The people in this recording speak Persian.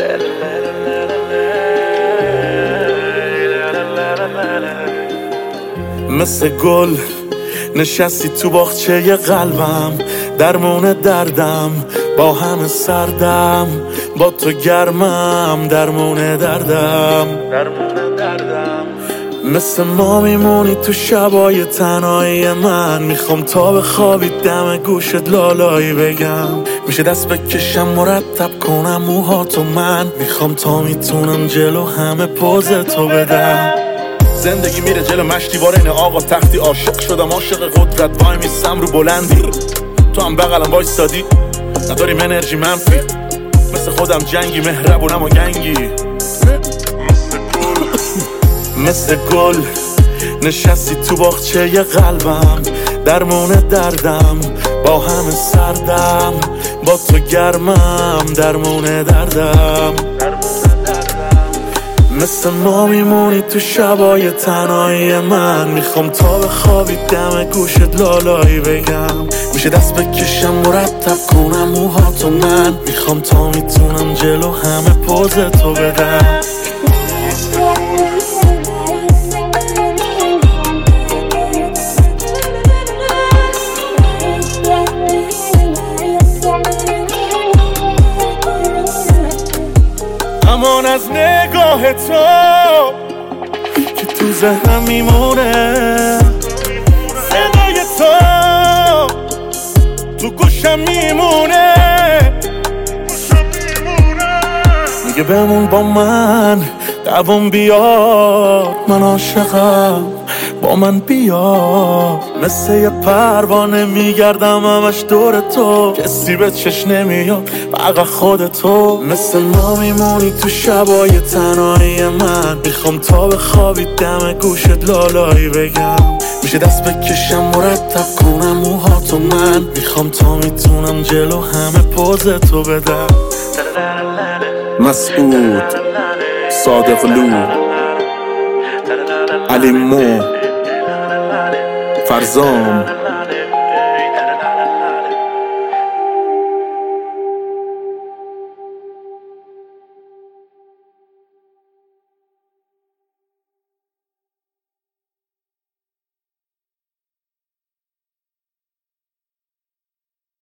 مثل گل نشستی تو باغچه قلبم، درمون دردم با همه سردم، با تو گرمم درمون دردم. مثل ما میمونی تو شبای تنهایی من، میخوام تا بخوابی دم گوشت لالایی بگم، میشه دست بکشم مرتب کنم موهاتو من، میخوام تا میتونم جلو همه پوز تو بدم. زندگی میره جلو مشتی این آقا تختی، عاشق شدم عاشق قدرت، وای میستم رو بلندی، تو هم بغلم وایسادی نداریم انرژی منفی، مثل خودم جنگی مهربونم و گنگی. مثل گل نشستی تو باغچه قلبم، درمون دردم با همه سردم، با تو گرمم درمون دردم. مثل ما میمونی تو شبای تنهایی من، میخوام تا بخوابی دم گوشت لالایی بگم، میشه دست بکشم مرتب کنم موهاتو من، میخوام تا میتونم جلو همه پوز تو بدم. امان از نگاه تو که تو ذهنم میمونه، صدای تو گوشم میمونه، میگه بمون با من دوام بیار، من عاشقم با من بیا. مثل یه پروانه میگردم همش دور تو، کسی به چشم نمیاد فقط خودتو. مثل ما میمونی تو شبای تنهایی من، میخوام تا بخوابی دم گوشت لالایی بگم، میشه دست بکشم مرتب کنم موهاتو من، میخوام تا میتونم جلو همه پوز تو بدم. مسعود صادقلو، علی مو، فرزام